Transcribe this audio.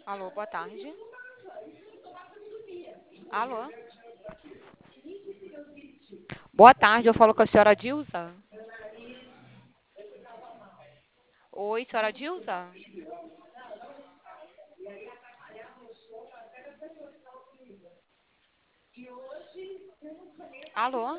Alô, boa tarde. Alô? Boa tarde, eu falo com a senhora Dilza. Oi, senhora Dilza? Alô?